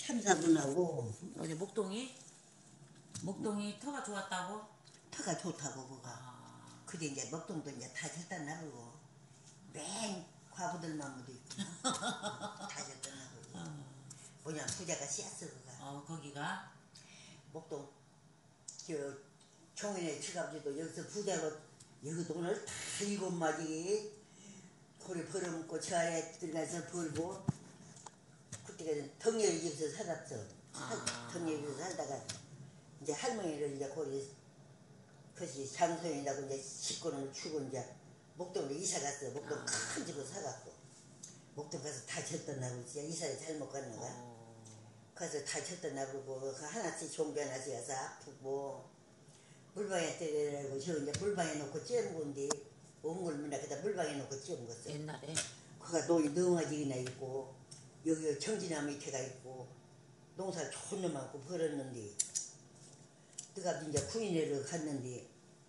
3, 4분하고 어디 목동이? 목동이 터가 좋았다고? 터가 좋다고 그가. 그게 이제 목동도 이제 다 절단 나르고 맨 과부들만 묻어 있고 다 절단 나르고 뭐냐 부자가 씨앗어 그가. 거기가? 목동 저 종인의 지갑지도 여기서 부자로 여기 돈을 다 7마디 고리 벌어먹고 저 아래 들어가서 벌고 그때가 덕렬이 집에서 살았어. 덕렬이 집에서 살다가 이제 할머니를 이제 고리 그것이 장소연이라고 이제 식구를 주고 이제 목동으로 이사 갔어. 목동 큰 집을 사갖고 목동 가서 다 졌던나고 진짜 이사를 잘못 갔나가. 그래서 다 졌던나고 하나씩 종교 하나씩 가서 아프고 물방에 때리고 저 이제 물방에 놓고 찌은 건데 옹골문에 그다 물방에 놓고 찌은 거어. 옛날에? 그가 논이 너무가지나 있고 여기 청진나무 밑에가 있고 농사 좋은 놈 많고 벌었는데 그가 이제 군인회를 갔는데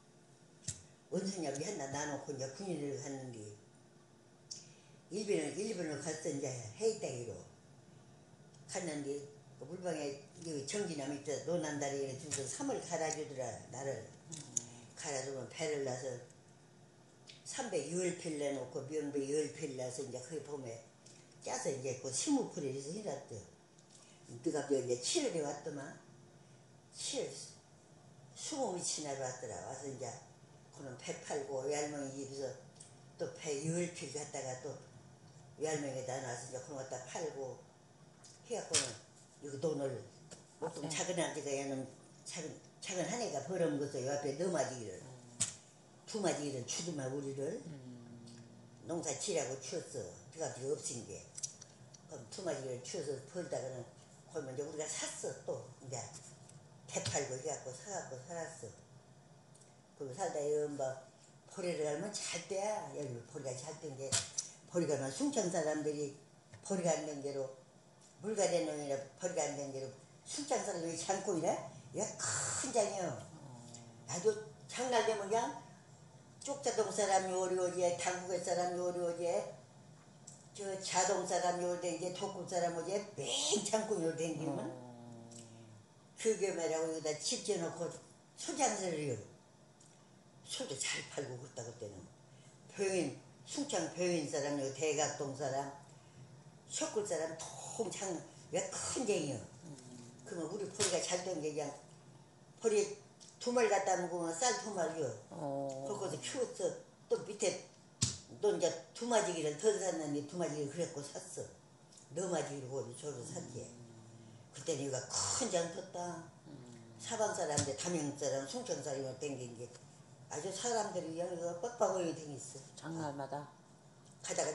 원성엽이 했나 나놓고 이제 군인회를 갔는데 일본을 갔어. 이제 해이따기로 갔는데 그 물방에 여기 청진나무 밑에 논한다리에 주서 3을 갈아주더라. 나를 갈아주면 배를 나서 310필 내놓고 명배 10필 나서 이제 거기 보면 짜서 이제 그 시무풀에서 해놨대. 네가 이제 7월에 왔더만 7월 20미치나로 왔더라. 와서 이제 그는 배 팔고 외할머니 집에서 또 배 10필 갖다가 또 외할머니에다 놔서 이제 그런 갖다 팔고 해갖고는 여기 돈을 보통 작은 아기가 얘는 작은 한 애가 벌어먹었어. 요 앞에 4마디를 2마디를 주더만 우리를 농사 지라고 키웠어. 그가 필요 없은 게. 그럼 2마디를 키워서 벌다가는 그러면 이제 우리가 샀어. 또 이제 배 팔고 해갖고 사갖고 살았어. 그리고 살다 뭐 포리를 가면 잘 때야. 여기 포리가 잘 때인데 포리가 막 숭창 사람들이 포리가 안 된 게로 물가대 놈이나 포리가 안 된 게로 숭창 사람들이 장고이네. 얘가 큰 장이요. 아주 장날 되면 그냥 쪽자동 사람 요리 오지, 당국의 사람 요리 오지, 저 자동 사람 요리 댕기, 독국 사람 오지, 맨 장고 요리 댕기면 그게 말하고 여기다 집 지어놓고 소장사를 해요. 소도 잘 팔고 그랬다 그때는. 병인, 숭창 병인 사람, 여기 대각동 사람, 석굴 사람 통창 왜 큰 쟁이요. 그러면 우리 포리가 잘 된 게 그냥 포리 2마리 갖다 먹으면 쌀 2마리요. 거기서 키웠어. 또 밑에 또 이제 2마지기를 더 샀는데 2마지기를 그랬고 샀어. 4마지기를 거기 저를 샀지. 그때는 여기가 큰 장 텄다. 사방 사람들, 담양 사람, 숭청 사람이 댕긴 게 아주 사람들이 여기가 빡빡하게 댕겼어. 장날마다? 가다가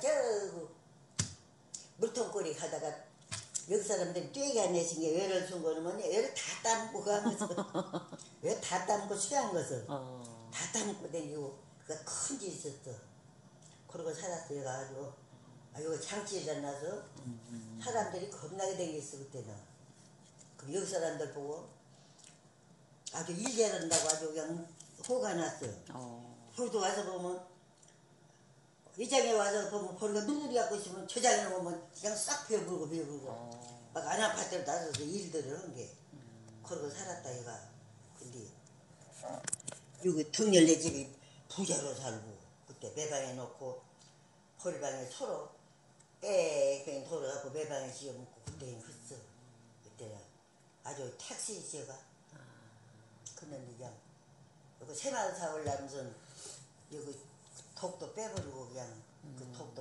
물통거리 가다가 여기 사람들이 뛰게 안 내신 게 외를 준 거는 뭐냐. 외를 다 따먹고 가면서 외 다 따먹고 수양한 것을 다 따먹고 댕기고 그가 큰 집 있었어. 그러고 살았어. 얘가 아주 여기 장치에 나서 사람들이 겁나게 댕겼어 그때는. 그럼 여기 사람들 보고 아주 일 잘한다고 아주 그냥 호가 났어. 거기도 와서 보면 이 장에 와서 보면 보리가 눈물이 갖고 있으면 저 장에 보면 그냥 싹 비어불고 막 안 아파트로 나서서 일들을 한 게. 그러고 살았다 얘가. 근데 여기 덕렬네 집이 부자로 살고 그때 매방에 놓고 보리방에 서로 그냥 돌아가고 매방에 지어먹고 그때는 그랬어. 그때는 아주 택시지가. 그런데 그냥 여기 새마을 사올라면서 여기 독도 빼버리고 그냥 그 독